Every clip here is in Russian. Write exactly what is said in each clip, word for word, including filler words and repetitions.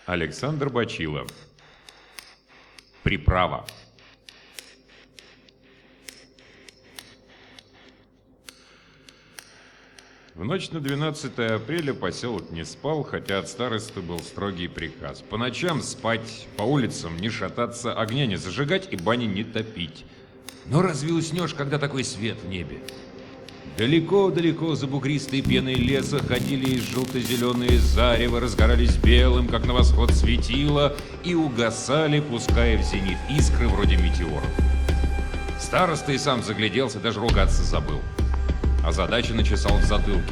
Александр Бачилов. Приправа. В ночь на двенадцатое апреля поселок не спал, хотя от старосты был строгий приказ. По ночам спать, по улицам не шататься, огня не зажигать и бани не топить. Но разве уснешь, когда такой свет в небе? Далеко-далеко за бугристой пеной леса ходили желто-зеленые зарево, разгорались белым, как на восход светило, и угасали, пуская в зенит искры вроде метеоров. Староста и сам загляделся, даже ругаться забыл. А задача начесал в затылке.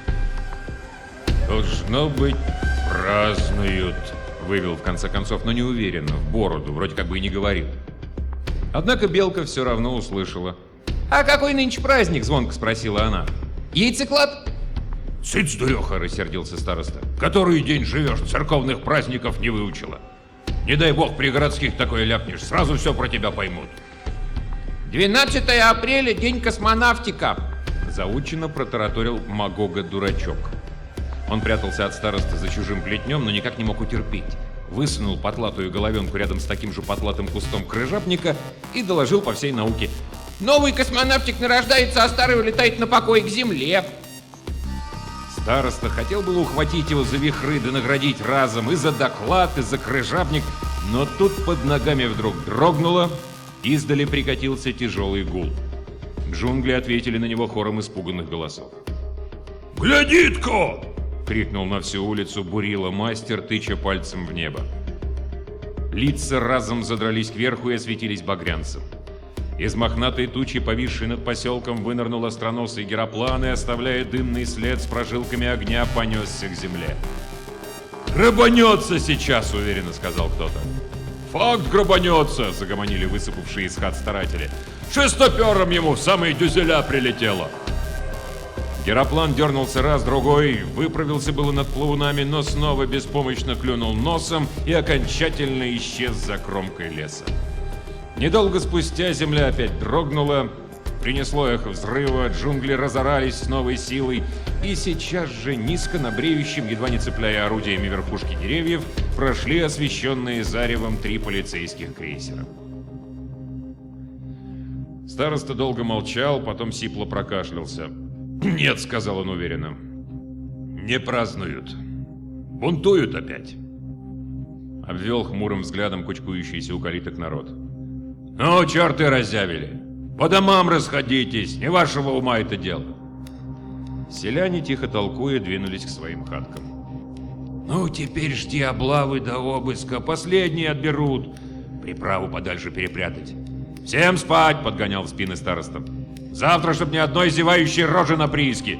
«Должно быть, празднуют», — вывел в конце концов, но неуверенно, в бороду, вроде как бы и не говорил. Однако Белка все равно услышала. «А какой нынче праздник?» — звонко спросила она. «Яйцеклад?» «Цыц, дуреха!» — рассердился староста. «Который день живешь, церковных праздников не выучила. Не дай бог при городских такое ляпнешь, сразу все про тебя поймут». двенадцатое апреля, день космонавтика», — заученно протараторил Магога-дурачок. Он прятался от старосты за чужим плетнем, но никак не мог утерпеть. Высунул потлатую головенку рядом с таким же потлатым кустом крыжапника и доложил по всей науке. «Новый космонавтик нарождается, а старый улетает на покой к Земле». Староста хотел было ухватить его за вихры да наградить разом и за доклад, и за крыжапник, но тут под ногами вдруг дрогнуло, издали прикатился тяжелый гул. Джунгли ответили на него хором испуганных голосов. «Гляди-ка!» — крикнул на всю улицу Бурила мастер, тыча пальцем в небо. Лица разом задрались кверху и осветились багрянцем. Из мохнатой тучи, повисшей над поселком, вынырнул остроносый героплан и, оставляя дымный след с прожилками огня, понесся к земле. «Грабанется сейчас!» — уверенно сказал кто-то. «Факт грабанется!» — загомонили высыпавшие из хат старатели. «Шестопером ему в самые дюзеля прилетело!» Героплан дернулся раз-другой, выправился было над плавунами, но снова беспомощно клюнул носом и окончательно исчез за кромкой леса. Недолго спустя земля опять дрогнула, принесло эхо взрыва, джунгли разорались с новой силой, и сейчас же низко на бреющем, едва не цепляя орудиями верхушки деревьев, прошли освещенные заревом три полицейских крейсера. Староста долго молчал, потом сипло прокашлялся. «Нет», — сказал он уверенно, — «не празднуют. Бунтуют опять». Обвел хмурым взглядом кучкующийся у калиток народ. «Ну, черты разъявили! По домам расходитесь, не вашего ума это дело!» Селяне, тихо толкуя, двинулись к своим хаткам. «Ну, теперь жди облавы до обыска, последние отберут. Приправу подальше перепрятать. Всем спать!» — подгонял в спины староста. «Завтра, чтоб ни одной зевающей рожи на прииске!»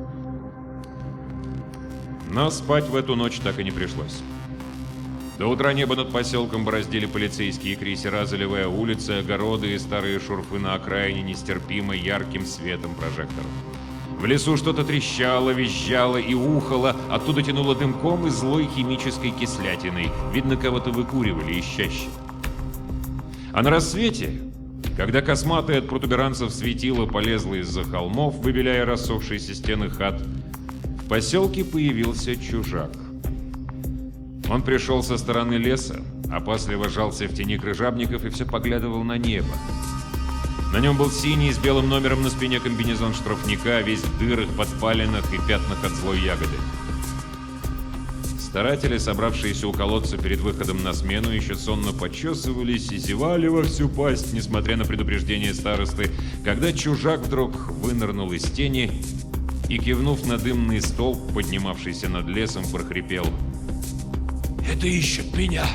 Но спать в эту ночь так и не пришлось. До утра небо над поселком бороздили полицейские крейсера, заливая улицы, огороды и старые шурфы на окраине нестерпимо ярким светом прожекторов. В лесу что-то трещало, визжало и ухало, оттуда тянуло дымком и злой химической кислятиной. Видно, кого-то выкуривали ищаще. А на рассвете, когда косматое от протуберанцев светило полезло из-за холмов, выбеляя рассохшиеся стены хат, в поселке появился чужак. Он пришел со стороны леса, опасливо жался в тени крыжабников и все поглядывал на небо. На нем был синий с белым номером на спине комбинезон штрафника, весь в дырах, подпалинах и пятнах от злой ягоды. Старатели, собравшиеся у колодца перед выходом на смену, еще сонно почесывались и зевали во всю пасть, несмотря на предупреждение старосты, когда чужак вдруг вынырнул из тени и, кивнув на дымный столб, поднимавшийся над лесом, прохрипел: «Это ищет меня!»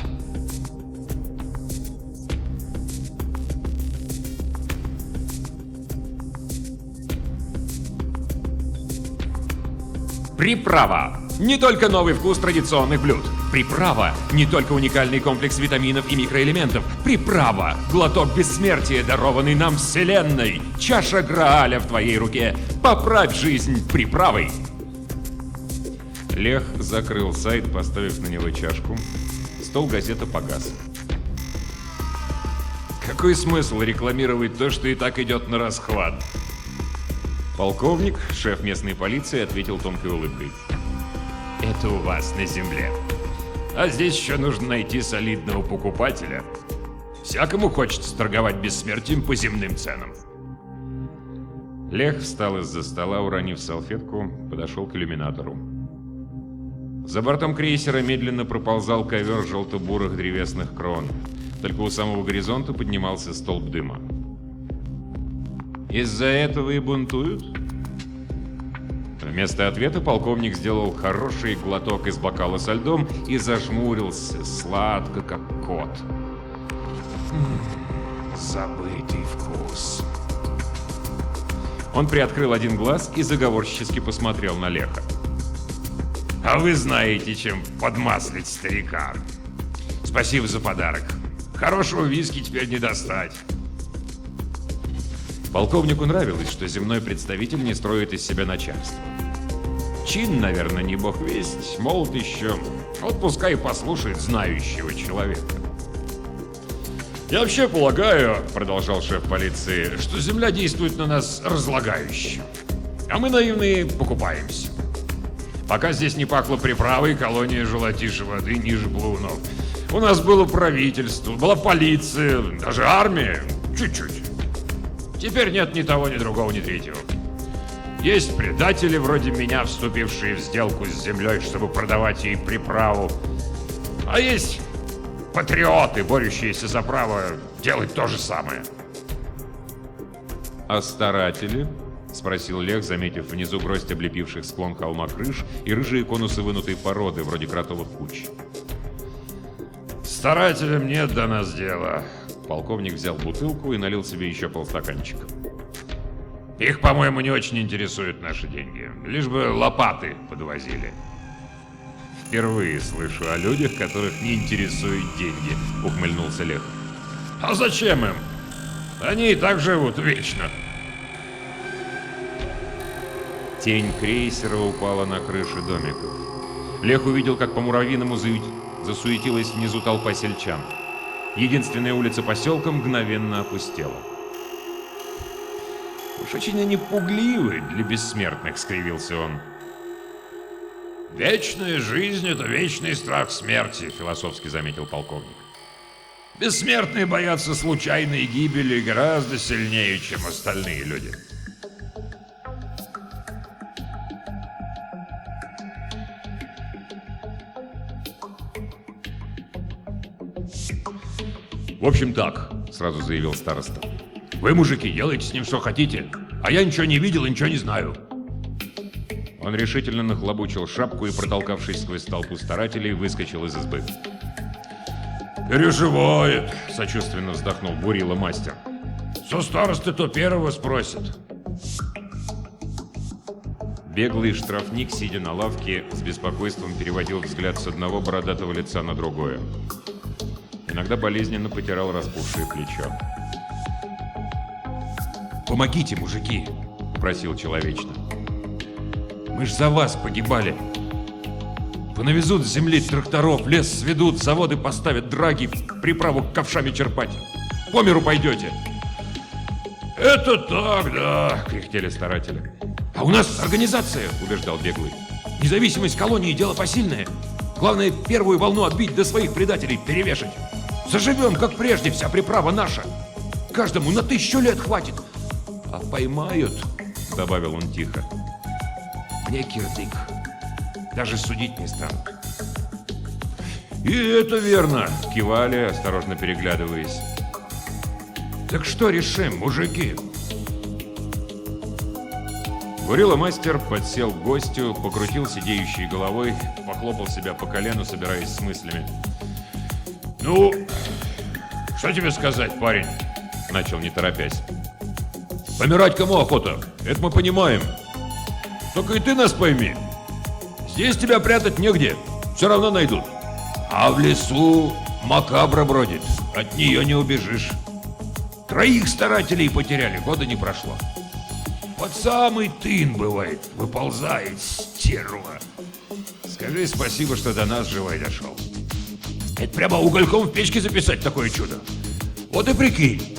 Приправа! Не только новый вкус традиционных блюд. Приправа! Не только уникальный комплекс витаминов и микроэлементов. Приправа! Глоток бессмертия, дарованный нам Вселенной. Чаша Грааля в твоей руке. Поправь жизнь приправой! Лех закрыл сайт, поставив на него чашку. Стол газета погас. Какой смысл рекламировать то, что и так идет на расхват? Полковник, шеф местной полиции, ответил тонкой улыбкой. Это у вас на земле. А здесь еще нужно найти солидного покупателя. Всякому хочется торговать бессмертием по земным ценам. Лех встал из-за стола, уронив салфетку, подошел к иллюминатору. За бортом крейсера медленно проползал ковер желто-бурых древесных крон. Только у самого горизонта поднимался столб дыма. Из-за этого и бунтуют? Вместо ответа полковник сделал хороший глоток из бокала со льдом и зажмурился, сладко, как кот. Забытый вкус. Он приоткрыл один глаз и заговорщически посмотрел на Леха. «А вы знаете, чем подмаслить старика. Спасибо за подарок. Хорошего виски теперь не достать». Полковнику нравилось, что земной представитель не строит из себя начальство. Чин, наверное, не бог весть, молод еще. Вот пускай послушает знающего человека. «Я вообще полагаю, — продолжал шеф полиции, — что земля действует на нас разлагающе. А мы, наивные, покупаемся. Пока здесь не пахло приправой, колония жила тише воды ниже блунов. У нас было правительство, была полиция, даже армия. Чуть-чуть. Теперь нет ни того, ни другого, ни третьего. Есть предатели вроде меня, вступившие в сделку с землей, чтобы продавать ей приправу. А есть патриоты, борющиеся за право делать то же самое. «А старатели?» — спросил Лех, заметив внизу гроздь облепивших склон холма крыш и рыжие конусы вынутой породы, вроде кротовых куч. «Старателям нет до нас дела». Полковник взял бутылку и налил себе еще полстаканчика. «Их, по-моему, не очень интересуют наши деньги. Лишь бы лопаты подвозили». «Впервые слышу о людях, которых не интересуют деньги», — ухмыльнулся Лех. «А зачем им? Они и так живут вечно». Тень крейсера упала на крыши домиков. Лех увидел, как по муравьиному засуетилась внизу толпа сельчан. Единственная улица поселка мгновенно опустела. «Уж очень они пугливы для бессмертных», — скривился он. «Вечная жизнь — это вечный страх смерти», — философски заметил полковник. «Бессмертные боятся случайной гибели гораздо сильнее, чем остальные люди». «В общем так», — сразу заявил староста. «Вы, мужики, делайте с ним что хотите, а я ничего не видел и ничего не знаю». Он решительно нахлобучил шапку и, протолкавшись сквозь толпу старателей, выскочил из избы. «Переживает», — сочувственно вздохнул бурила мастер. «Со старосты то первого спросят». Беглый штрафник, сидя на лавке, с беспокойством переводил взгляд с одного бородатого лица на другое. Иногда болезненно потирал распухшее плечо. «Помогите, мужики!» — просил человечно. «Мы ж за вас погибали! Понавезут с земли тракторов, лес сведут, заводы поставят, драги, приправу ковшами черпать. По миру пойдете!» «Это так, да!» — кряхтели старатели. «А у нас организация!» — убеждал беглый. «Независимость колонии — дело посильное. Главное, первую волну отбить, до своих предателей перевешать. Заживем, как прежде, вся приправа наша. Каждому на тысячу лет хватит. А поймают, — добавил он тихо, — мне кирдык. Даже судить не станут». «И это верно!» — кивали, осторожно переглядываясь. «Так что решим, мужики?» Бурила-мастер подсел к гостю, покрутил сидеющей головой, похлопал себя по колену, собираясь с мыслями. «Ну, что тебе сказать, парень?» — начал не торопясь. «Помирать кому охота? Это мы понимаем. Только и ты нас пойми. Здесь тебя прятать негде, все равно найдут. А в лесу макабра бродит, от нее не убежишь. Троих старателей потеряли, года не прошло. Под самый тын, бывает, выползает стерва. Скажи спасибо, что до нас живой дошел. Это прямо угольком в печке записать такое чудо. Вот и прикинь».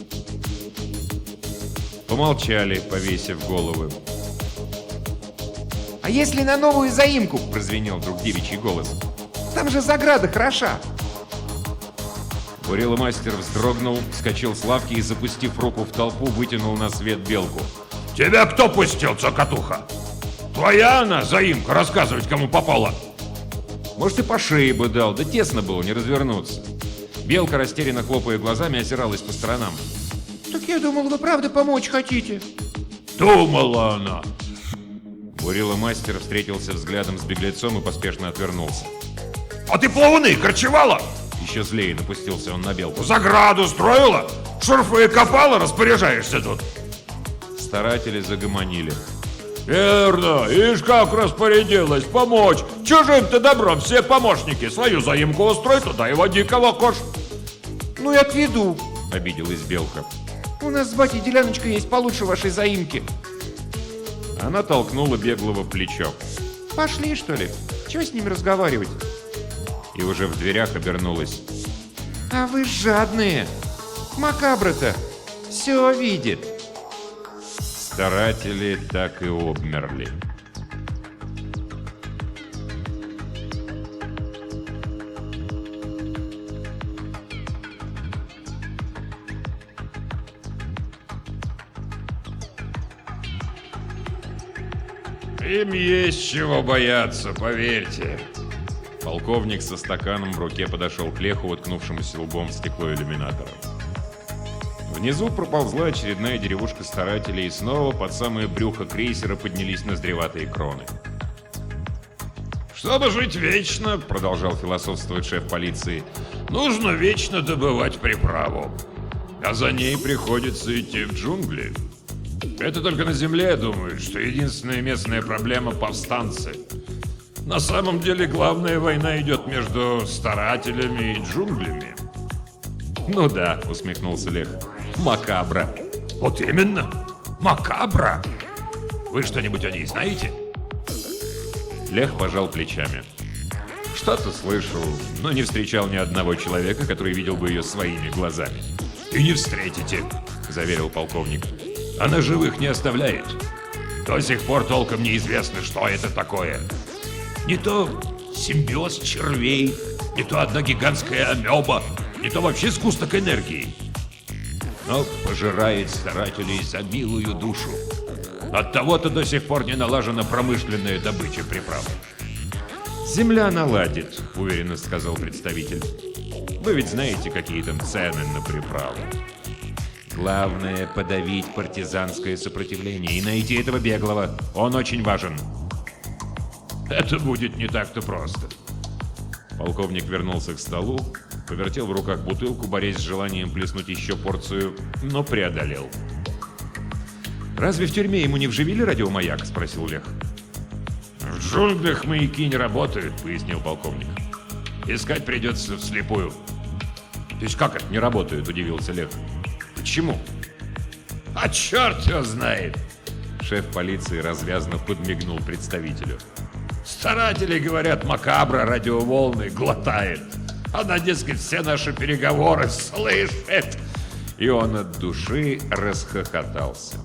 Помолчали, повесив головы. «А если на новую заимку?» — прозвенел вдруг девичий голос. там же заграда хороша. Буриломастер вздрогнул, вскочил с лавки и, запустив руку в толпу, вытянул на свет белку. Тебя кто пустил, цокотуха? Твоя она, заимка, рассказывать, кому попало? Может, и по шее бы дал, да тесно было, не развернуться. Белка, растерянно хлопая глазами, озиралась по сторонам. Так я думал, вы правда помочь хотите. Думала она. Буриломастер встретился взглядом с беглецом и поспешно отвернулся. А ты плавуны корчевала? Еще злее напустился он на белку. Заграду строила? Шурфы копала, распоряжаешься тут? Старатели загомонили. Верно, ишь как распорядилась помочь. Чужим-то добром все помощники. Свою заимку устрой, туда и води кого хошь. Ну и отведу. Обиделась белка. У нас с батей деляночка есть получше вашей заимки. Она толкнула беглого в плечо. Пошли, что ли? Чего с ними разговаривать? И уже в дверях обернулась. А вы жадные. Макабра-то все видит. Старатели так и обмерли. Им есть чего бояться, поверьте. Полковник со стаканом в руке подошел к Леху, уткнувшемуся лбом в стекло иллюминатора. Внизу проползла очередная деревушка старателей, и снова под самое брюхо крейсера поднялись ноздреватые кроны. Чтобы жить вечно, продолжал философствовать шеф полиции, нужно вечно добывать приправу. А за ней приходится идти в джунгли. Это только на земле думают, что единственная местная проблема — повстанцы. На самом деле главная война идет между старателями и джунглями. «Ну да», — усмехнулся Лех. «Макабра». Вот именно. Макабра. Вы что-нибудь о ней знаете? Лех пожал плечами. Что-то слышал, но не встречал ни одного человека, который видел бы ее своими глазами. И не встретите, заверил полковник. Она живых не оставляет. До сих пор толком неизвестно, что это такое. Не то симбиоз червей, не то одна гигантская амеба, не то вообще сгусток энергии. Но пожирает старателей за милую душу. Оттого-то до сих пор не налажена промышленная добыча приправ. «Земля наладит», — уверенно сказал представитель. «Вы ведь знаете, какие там цены на приправу. Главное — подавить партизанское сопротивление и найти этого беглого. Он очень важен». Это будет не так-то просто. Полковник вернулся к столу, повертел в руках бутылку, борясь с желанием плеснуть еще порцию, но преодолел. «Разве в тюрьме ему не вживили радиомаяк?» — спросил Лех. «В джунглях маяки не работают», — пояснил полковник. «Искать придется вслепую». «То есть как это не работают?» — удивился Лех. «Почему?» «А черт его знает!» Шеф полиции развязно подмигнул представителю. «Старатели, говорят, макабра радиоволны глотает. Она, дескать, все наши переговоры слышит». И он от души расхохотался.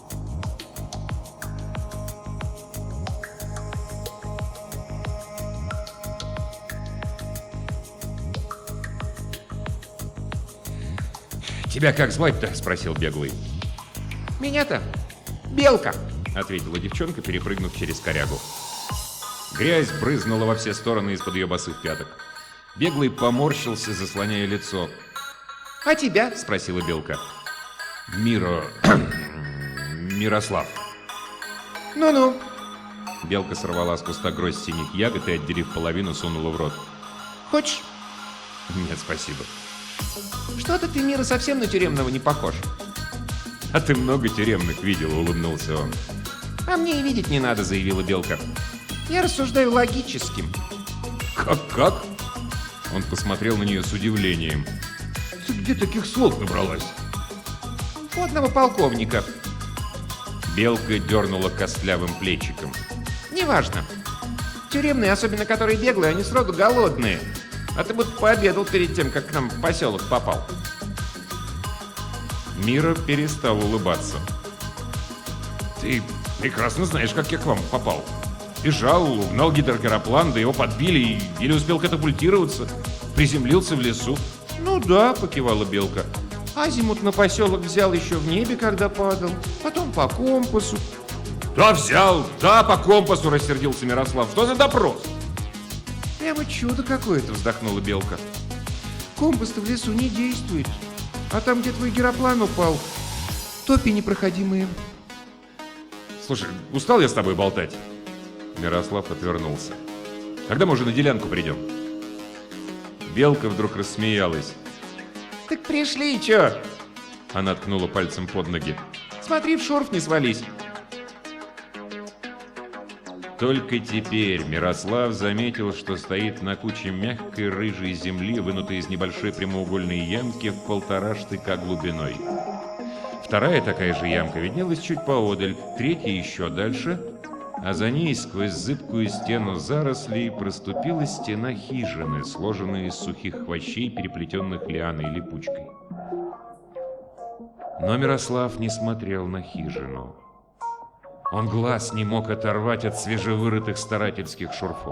«Тебя как звать-то?» — спросил беглый. Меня-то Белка, — ответила девчонка, перепрыгнув через корягу. Грязь брызнула во все стороны из-под ее босых пяток. Беглый поморщился, заслоняя лицо. а тебя? — спросила Белка. «Миро... Мирослав». Ну-ну. Белка сорвала с куста гроздь синих ягод и, отделив половину, сунула в рот. Хочешь? «Нет, спасибо». Что-то ты, Мира, совсем на тюремного не похож. «А ты много тюремных видела», — улыбнулся он. А мне и видеть не надо, заявила Белка. Я рассуждаю логическим. «Как-как?» Он посмотрел на нее с удивлением. «Ты где таких слов набралась?» У одного полковника. Белка дернула костлявым плечиком. Неважно. Тюремные, особенно которые беглые, они сроду голодные. А ты будто пообедал перед тем, как к нам в поселок попал. Мира перестал улыбаться. «Ты прекрасно знаешь, как я к вам попал». Бежал, угнал гидрогероплан, да его подбили и еле успел катапультироваться. Приземлился в лесу. Ну да, покивала Белка. Азимут на поселок взял еще в небе, когда падал. Потом по компасу. Да, взял, да, по компасу, рассердился Мирослав. Что за допрос? Прямо чудо какое-то, вздохнула Белка. Компас-то в лесу не действует. А там, где твой гироплан упал, топи непроходимые. Слушай, устал я с тобой болтать? Мирослав отвернулся. Когда мы уже на делянку придем? Белка вдруг рассмеялась. Так пришли, чё? Она ткнула пальцем под ноги. Смотри, в шорф не свались. Только теперь Мирослав заметил, что стоит на куче мягкой рыжей земли, вынутой из небольшой прямоугольной ямки в полтора штыка глубиной. Вторая такая же ямка виднелась чуть поодаль, третья еще дальше, а за ней сквозь зыбкую стену зарослей проступила стена хижины, сложенная из сухих хвощей, переплетенных лианой и липучкой. Но Мирослав не смотрел на хижину. Он глаз не мог оторвать от свежевырытых старательских шурфов.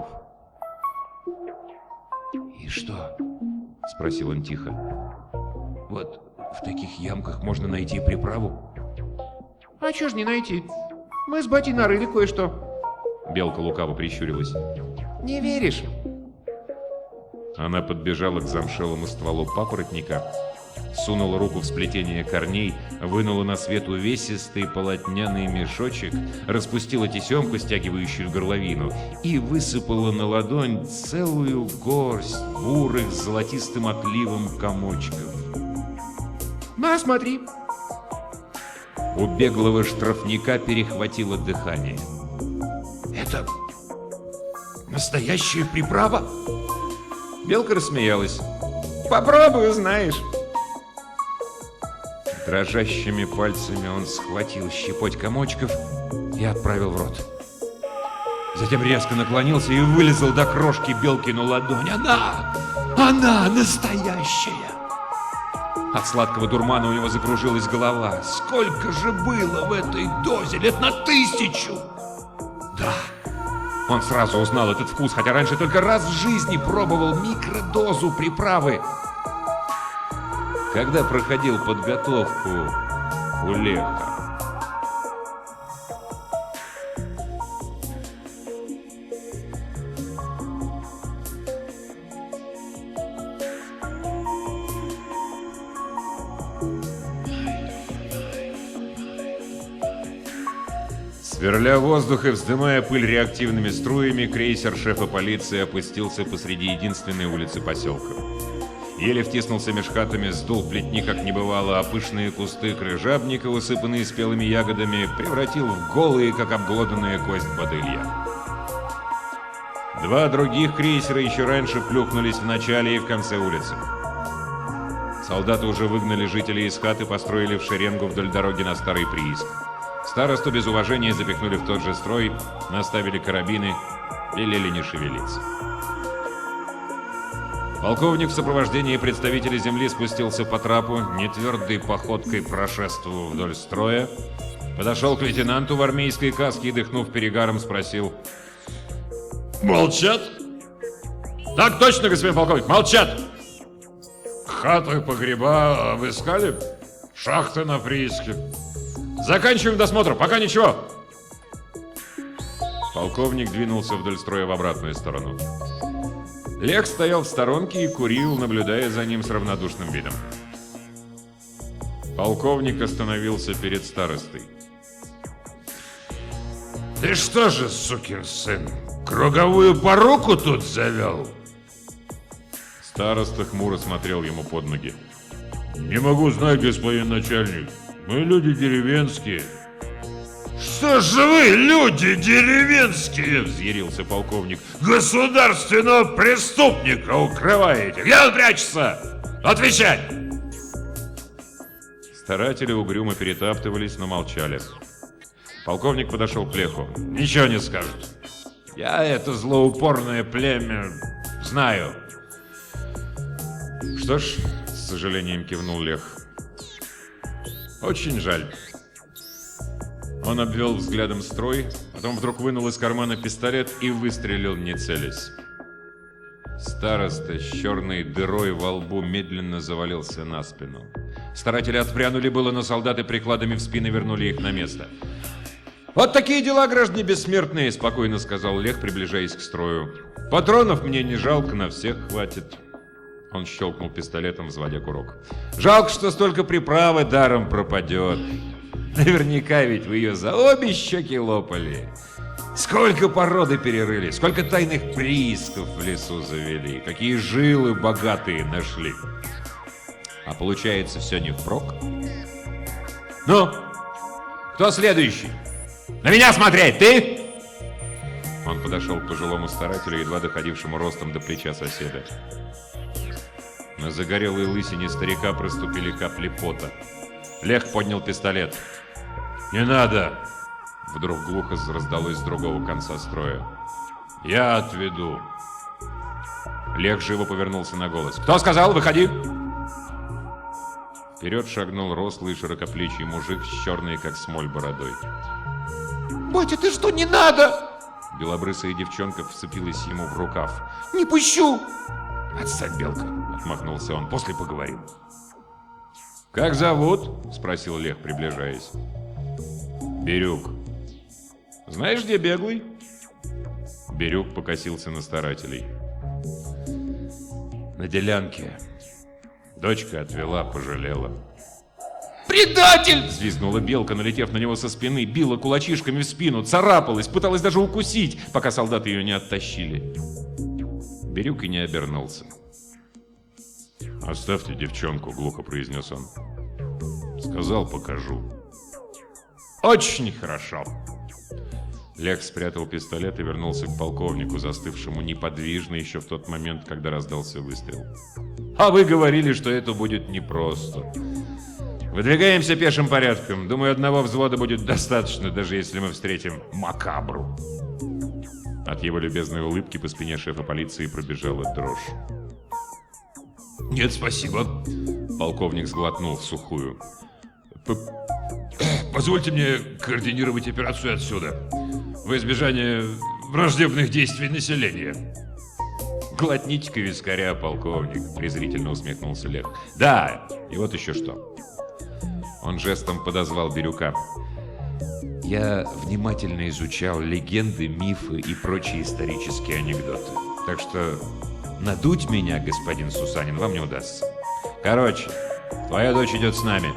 «И что?» — спросил он тихо. «Вот в таких ямках можно найти приправу?» А чё ж не найти? Мы с батей нарыли кое-что. Белка лукаво прищурилась. Не веришь? Она подбежала к замшелому стволу папоротника, сунула руку в сплетение корней, вынула на свет увесистый полотняный мешочек, распустила тесемку, стягивающую горловину, и высыпала на ладонь целую горсть бурых с золотистым отливом комочков. На, смотри. У беглого штрафника перехватило дыхание. «Это настоящая приправа?» Белка рассмеялась. Попробуй, узнаешь. Дрожащими пальцами он схватил щепоть комочков и отправил в рот. Затем резко наклонился и вылезал до крошки Белкину ладонь. Она! Она настоящая! От сладкого дурмана у него закружилась голова. Сколько же было в этой дозе? Лет на тысячу! Да! Он сразу узнал этот вкус, хотя раньше только раз в жизни пробовал микродозу приправы. Когда проходил подготовку у Леха. Сверля воздух и вздымая пыль реактивными струями, крейсер шефа полиции опустился посреди единственной улицы поселка. Еле втиснулся меж хатами, сдул плетни, как не бывало, а пышные кусты крыжабника, усыпанные спелыми ягодами, превратил в голые, как обглоданная кость, бодылья. Два других крейсера еще раньше плюхнулись в начале и в конце улицы. Солдаты уже выгнали жителей из хат и построили в шеренгу вдоль дороги на старый прииск. Старосту без уважения запихнули в тот же строй, наставили карабины, велели не шевелиться. Полковник в сопровождении представителей земли спустился по трапу, нетвердой походкой прошествовал вдоль строя, подошел к лейтенанту в армейской каске и, дыхнув перегаром, спросил: «Молчат?» «Так точно, господин полковник, молчат!» «Хаты, погреба обыскали? Шахты на прииске. Заканчиваем досмотр, пока ничего!» Полковник двинулся вдоль строя в обратную сторону. Лех стоял в сторонке и курил, наблюдая за ним с равнодушным видом. Полковник остановился перед старостой. «Ты что же, сукин сын, круговую поруку тут завел?» Староста хмуро смотрел ему под ноги. «Не могу знать, господин начальник. Мы люди деревенские». «Что же вы, люди деревенские?» — взъярился полковник. «Государственного преступника укрываете! Где он прячется? Отвечать!» Старатели угрюмо перетаптывались, но молчали. Полковник подошел к Леху. «Ничего не скажут. Я это злоупорное племя знаю». «Что ж», — с сожалением кивнул Лех. «Очень жаль». Он обвел взглядом строй, потом Потом вдруг вынул из кармана пистолет и выстрелил, не целясь. Староста с черной дырой во лбу медленно завалился на спину. Старатели отпрянули было, но солдаты прикладами в спины вернули их на место. «Вот такие дела, граждане бессмертные», — спокойно сказал Лех, приближаясь к строю. «Патронов мне не жалко, на всех хватит». Он щелкнул пистолетом, взводя курок. «Жалко, что столько приправы даром пропадет. Наверняка ведь вы ее за обе щеки лопали. Сколько породы перерыли, сколько тайных приисков в лесу завели, какие жилы богатые нашли. А получается, все не впрок? Ну, кто следующий? На меня смотреть, ты?» Он подошел к пожилому старателю, едва доходившему ростом до плеча соседа. На загорелой лысине старика проступили капли пота. Лех поднял пистолет. «Не надо!» Вдруг глухо раздалось с другого конца строя. «Я отведу!» Лех живо повернулся на голос. «Кто сказал? Выходи!» Вперед шагнул рослый широкоплечий мужик с черной, как смоль, бородой. «Батя, ты что, не надо?» Белобрысая девчонка вцепилась ему в рукав. «Не пущу!» «Отстань, Белка!» — отмахнулся он. «После поговорим». «Как зовут?» — спросил Лех, приближаясь. «Бирюк. Знаешь, где Беглый?» Бирюк покосился на старателей. «На делянке. Дочка отвела, пожалела». «Предатель!» — взвизгнула Белка, налетев на него со спины, била кулачишками в спину, царапалась, пыталась даже укусить, пока солдаты ее не оттащили. Бирюк и не обернулся. «Оставьте девчонку», — глухо произнес он. «Сказал, покажу». «Очень хорошо». Лех спрятал пистолет и вернулся к полковнику, застывшему неподвижно еще в тот момент, когда раздался выстрел. «А вы говорили, что это будет непросто. Выдвигаемся пешим порядком. Думаю, одного взвода будет достаточно, даже если мы встретим Макабру». От его любезной улыбки по спине шефа полиции пробежала дрожь. «Нет, спасибо». Полковник сглотнул в сухую. П Позвольте мне координировать операцию отсюда, во избежание враждебных действий населения. «Глотните-ка вискаря, полковник», — презрительно усмехнулся Лех. «Да, и вот еще что». Он жестом подозвал Бирюка. «Я внимательно изучал легенды, мифы и прочие исторические анекдоты. Так что надуть меня, господин Сусанин, вам не удастся. Короче, твоя дочь идет с нами».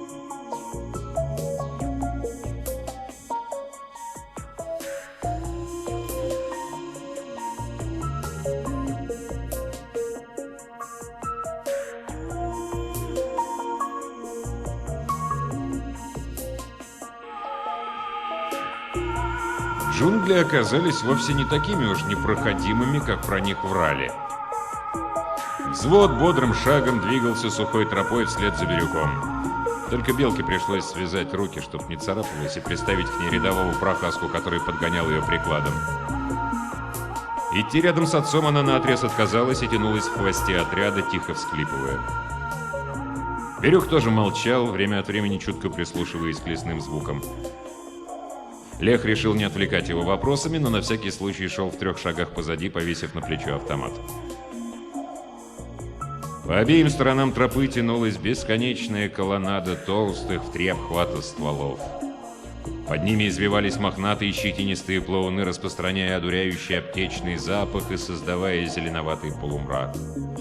Джунгли оказались вовсе не такими уж непроходимыми, как про них врали. Взвод бодрым шагом двигался сухой тропой вслед за Бирюком. Только Белке пришлось связать руки, чтоб не царапалась, и приставить к ней рядового прохаску, который подгонял ее прикладом. Идти рядом с отцом она наотрез отказалась и тянулась в хвосте отряда, тихо всхлипывая. Бирюк тоже молчал, время от времени чутко прислушиваясь к лесным звукам. Лех решил не отвлекать его вопросами, но на всякий случай шел в трех шагах позади, повесив на плечо автомат. По обеим сторонам тропы тянулась бесконечная колоннада толстых в три обхвата стволов. Под ними извивались мохнатые щетинистые плавуны, распространяя одуряющий аптечный запах и создавая зеленоватый полумрак.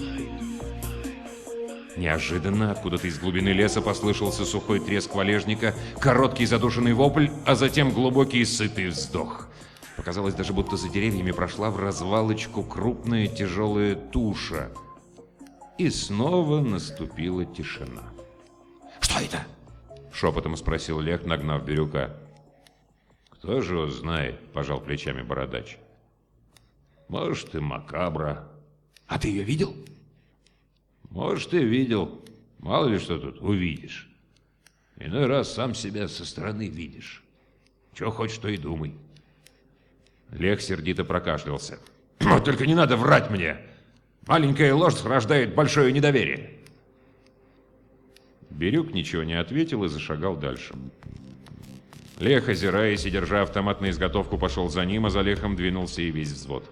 Неожиданно откуда-то из глубины леса послышался сухой треск валежника, короткий задушенный вопль, а затем глубокий сытый вздох. Показалось даже, будто за деревьями прошла в развалочку крупная тяжелая туша. И снова наступила тишина. «Что это?» — шепотом спросил Лех, нагнав Бирюка. «Кто же его знает?» — пожал плечами бородач. «Может, и Макабра». «А ты ее видел?» «Может, и видел. Мало ли что тут увидишь. Иной раз сам себя со стороны видишь. Чего хочешь, то и думай». Лех сердито прокашлялся. «Вот только не надо врать мне! Маленькая ложь рождает большое недоверие». Бирюк ничего не ответил и зашагал дальше. Лех, озираясь и держа автомат на изготовку, пошел за ним, а за Лехом двинулся и весь взвод.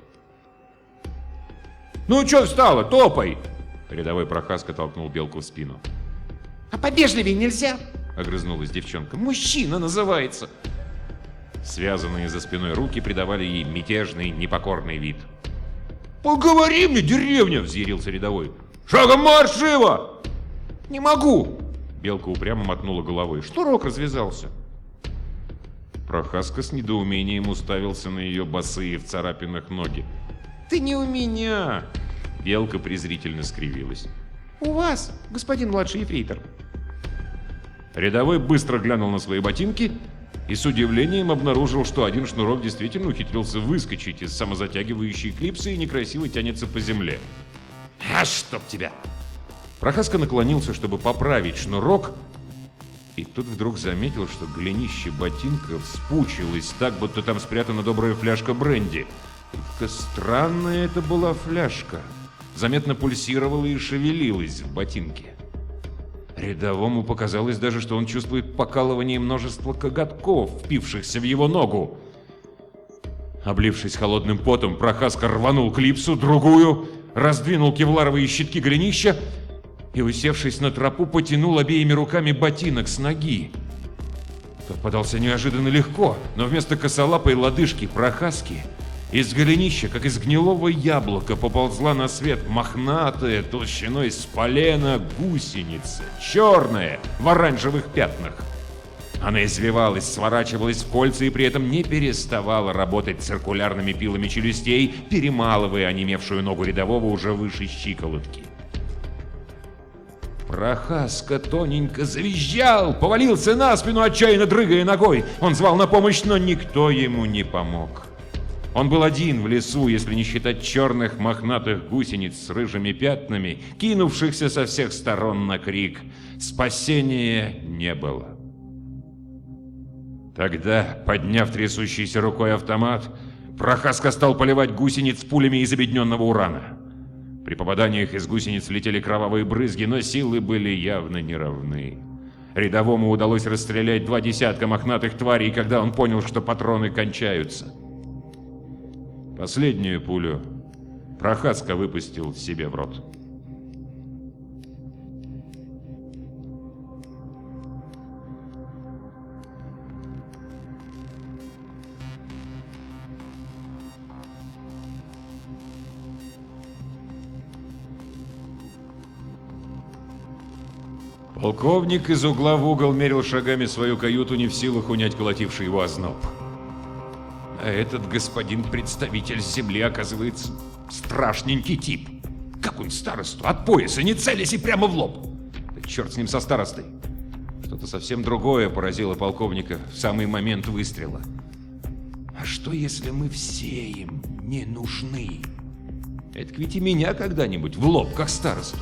«Ну чё встала? Топай!» Рядовой Прохаска толкнул Белку в спину. А побежливее нельзя? Огрызнулась девчонка. «Мужчина называется!» Связанные за спиной руки придавали ей мятежный, непокорный вид. «Поговори мне, деревня!» — взъярился рядовой. «Шагом марш, живо!» «Не могу!» Белка упрямо мотнула головой. Шнурок развязался. Прохаска с недоумением уставился на ее босые в царапинах ноги. «Ты не у меня!» Белка презрительно скривилась. У вас, господин младший ефрейтор. Рядовой быстро глянул на свои ботинки и с удивлением обнаружил, что один шнурок действительно ухитрился выскочить из самозатягивающей клипсы и некрасиво тянется по земле. «А чтоб тебя!» Прохаска наклонился, чтобы поправить шнурок, и тут вдруг заметил, что голенище ботинка вспучилось так, будто там спрятана добрая фляжка бренди. Только странная это была фляжка. Заметно пульсировала и шевелилась в ботинке. Рядовому показалось даже, что он чувствует покалывание множества коготков, впившихся в его ногу. Облившись холодным потом, Прохаска рванул клипсу, другую, раздвинул кевларовые щитки голенища и, усевшись на тропу, потянул обеими руками ботинок с ноги. Тот подался неожиданно легко, но вместо косолапой лодыжки Прохаски из голенища, как из гнилого яблока, поползла на свет мохнатая, толщиной с полена гусеница, черная, в оранжевых пятнах. Она извивалась, сворачивалась в кольца и при этом не переставала работать циркулярными пилами челюстей, перемалывая онемевшую ногу рядового уже выше щиколотки. Прохаска тоненько завизжал, повалился на спину, отчаянно дрыгая ногой. Он звал на помощь, но никто ему не помог. Он был один в лесу, если не считать черных мохнатых гусениц с рыжими пятнами, кинувшихся со всех сторон на крик. Спасения не было. Тогда, подняв трясущейся рукой автомат, Прохаска стал поливать гусениц пулями из обедненного урана. При попаданиях из гусениц летели кровавые брызги, но силы были явно неравны. Рядовому удалось расстрелять два десятка мохнатых тварей, когда он понял, что патроны кончаются. Последнюю пулю Прохаска выпустил себе в рот. Полковник из угла в угол мерил шагами свою каюту, не в силах унять колотивший его озноб. А этот господин представитель земли, оказывается, страшненький тип. Как он старосту от пояса, не целясь и прямо в лоб. Да черт с ним со старостой. Что-то совсем другое поразило полковника в самый момент выстрела. А что, если мы все им не нужны? Это ведь и меня когда-нибудь в лоб, как старосту.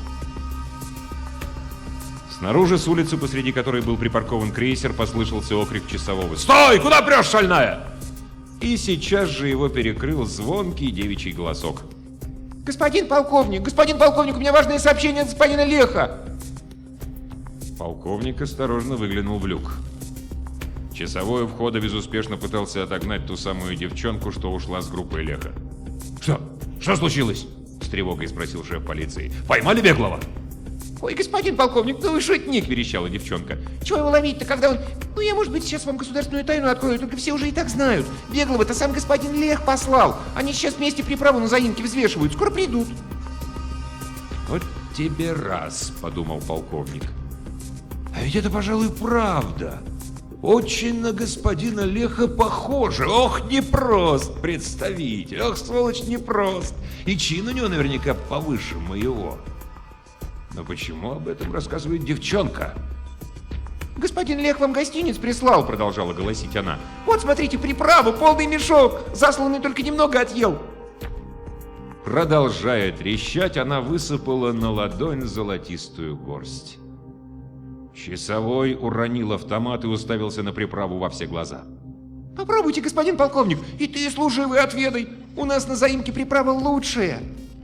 Снаружи с улицы, посреди которой был припаркован крейсер, послышался окрик часового. «Стой! Куда прешь, шальная?» И сейчас же его перекрыл звонкий девичий голосок. Господин полковник, господин полковник, у меня важное сообщение от господина Леха. Полковник осторожно выглянул в люк. Часовой у входа безуспешно пытался отогнать ту самую девчонку, что ушла с группой Леха. «Что? Что случилось?» — с тревогой спросил шеф полиции. «Поймали беглого?» Ой, господин полковник, ну вы шутник, верещала девчонка. Чего его ловить-то, когда он... Ну я, может быть, сейчас вам государственную тайну открою, только все уже и так знают. Беглого-то сам господин Лех послал. Они сейчас вместе приправу на заимке взвешивают, скоро придут. Вот тебе раз, подумал полковник. А ведь это, пожалуй, правда. Очень на господина Леха похоже. Ох, непрост представитель. Ох, сволочь, непрост. И чин у него наверняка повыше моего. Но почему об этом рассказывает девчонка? Господин Лех вам гостиниц прислал, продолжала голосить она. Вот, смотрите, приправу, полный мешок. Засланный только немного отъел. Продолжая трещать, она высыпала на ладонь золотистую горсть. Часовой уронил автомат и уставился на приправу во все глаза. Попробуйте, господин полковник, и ты, служивый, отведай. У нас на заимке приправа лучшая.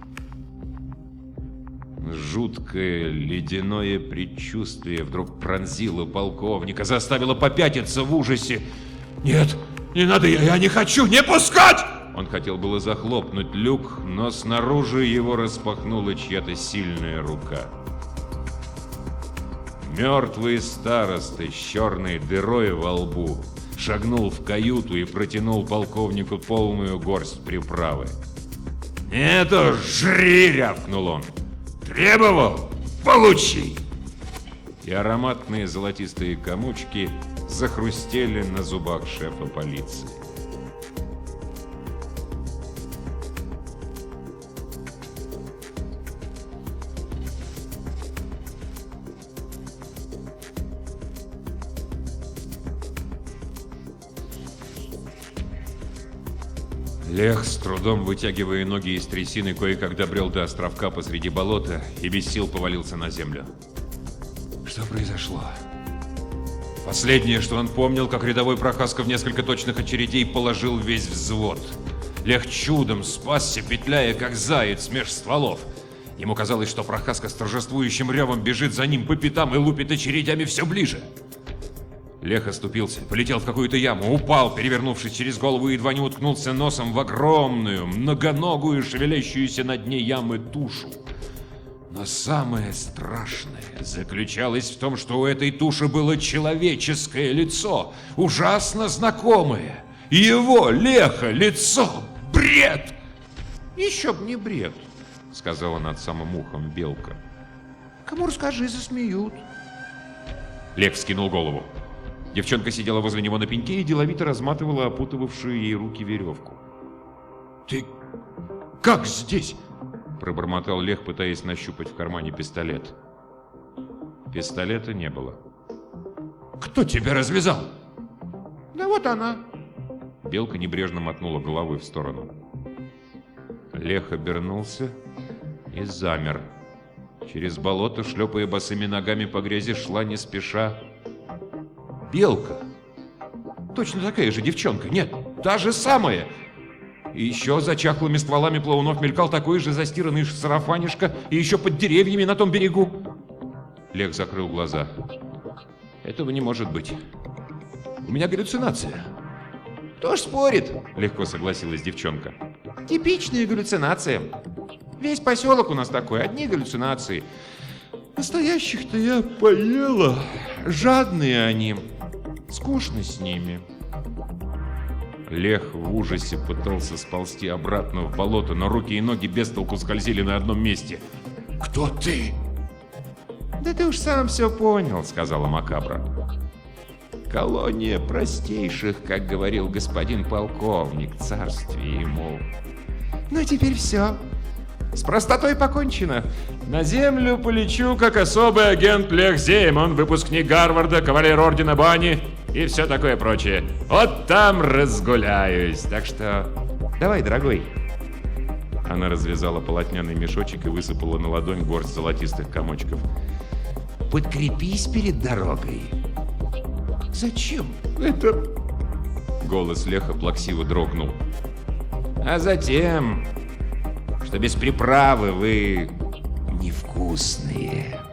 Жуткое ледяное предчувствие вдруг пронзило полковника, заставило попятиться в ужасе. Нет, не надо, я, я не хочу, не пускать! Он хотел было захлопнуть люк, но снаружи его распахнула чья-то сильная рука. Мертвый староста с черной дырой во лбу шагнул в каюту и протянул полковнику полную горсть приправы. «Это жри!» — рявкнул он. «Требовал? Получи!» И ароматные золотистые комочки захрустели на зубах шефа полиции. Лех, с трудом вытягивая ноги из трясины, кое-как добрел до островка посреди болота и без сил повалился на землю. Что произошло? Последнее, что он помнил, как рядовой Прохаска в несколько точных очередей положил весь взвод. Лех чудом спасся, петляя, как заяц меж стволов. Ему казалось, что Прохаска с торжествующим ревом бежит за ним по пятам и лупит очередями все ближе. Лех оступился, полетел в какую-то яму, упал, перевернувшись через голову, и едва не уткнулся носом в огромную, многоногую, шевелящуюся на дне ямы тушу. Но самое страшное заключалось в том, что у этой туши было человеческое лицо, ужасно знакомое. Его, Леха, лицо! Бред! Еще б не бред, Сказала над самым ухом Белка. кому расскажи, засмеют. Лех вскинул голову. Девчонка сидела возле него на пеньке и деловито разматывала опутывавшую ей руки веревку. «Ты как здесь?» Пробормотал Лех, пытаясь нащупать в кармане пистолет. Пистолета не было. «Кто тебя развязал?» Да вот она. Белка небрежно мотнула головой в сторону. Лех обернулся и замер. Через болото, шлепая босыми ногами по грязи, шла не спеша Белка. Точно такая же девчонка. Нет, та же самая. И еще за чахлыми стволами плавунов мелькал такой же застиранный сарафанишка, и еще под деревьями на том берегу. Лех закрыл глаза. Этого не может быть. У меня галлюцинация. Кто ж спорит? Легко согласилась девчонка. Типичная галлюцинация. Весь поселок у нас такой, одни галлюцинации. Настоящих-то я поела. Жадные они. Скучно с ними. Лех в ужасе пытался сползти обратно в болото, но руки и ноги без толку скользили на одном месте. «Кто ты?» Да ты уж сам все понял, Сказала Макабра. колония простейших, как говорил господин полковник, царствие ему. Ну теперь все. С простотой покончено. На землю полечу, как особый агент Лех Зеймон, выпускник Гарварда, кавалер ордена Бани и все такое прочее. Вот там разгуляюсь. Так что давай, дорогой. Она развязала полотняный мешочек и высыпала на ладонь горсть золотистых комочков. Подкрепись перед дорогой. Зачем? Это... Голос Леха плаксиво дрогнул. А затем, что без приправы вы невкусные.